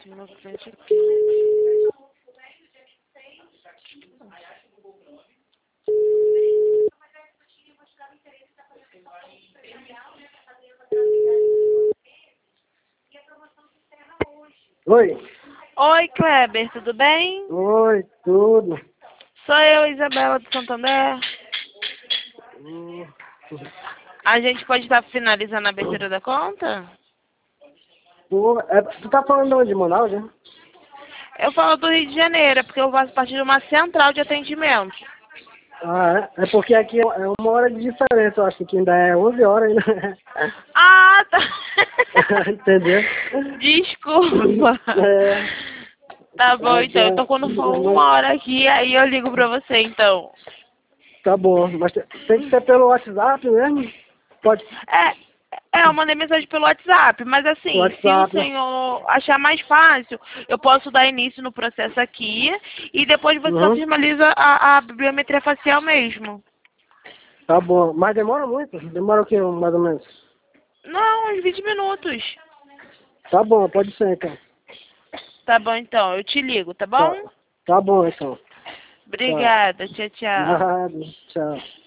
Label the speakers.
Speaker 1: Meu cliente aqui.
Speaker 2: Oi.
Speaker 1: Oi, Kleber, tudo bem?
Speaker 2: Oi, tudo.
Speaker 1: Sou eu, Isabela do Santander. A gente pode estar finalizando a abertura da conta?
Speaker 2: Tu tá falando de onde, Manaus, né?
Speaker 1: Eu falo do Rio de Janeiro, porque eu faço parte de uma central de atendimento.
Speaker 2: Ah, é? É porque aqui é 1 hora de diferença, eu acho que ainda é 11 horas ainda.
Speaker 1: Ah, tá.
Speaker 2: Entendeu?
Speaker 1: Desculpa.
Speaker 2: É,
Speaker 1: Tá bom,
Speaker 2: aqui
Speaker 1: então.
Speaker 2: é,
Speaker 1: Então, quando for
Speaker 2: mas,
Speaker 1: 1 hora aqui, aí eu ligo pra você, então.
Speaker 2: tá bom, mas tem que ser pelo WhatsApp mesmo? Pode,
Speaker 1: Eu mandei mensagem pelo WhatsApp, mas assim, se o
Speaker 2: WhatsApp, né?
Speaker 1: senhor achar mais fácil, eu posso dar início no processo aqui e depois você só
Speaker 2: Uhum,
Speaker 1: formaliza a biometria facial mesmo.
Speaker 2: tá bom, mas demora muito? Demora o quê, mais ou menos?
Speaker 1: Não, uns 20 minutos.
Speaker 2: Tá bom, pode ser então.
Speaker 1: Tá bom, então. Eu te ligo, tá bom?
Speaker 2: Tá bom então. Tchau.
Speaker 1: Obrigada. Tchau, tchau.
Speaker 2: Nada, tchau.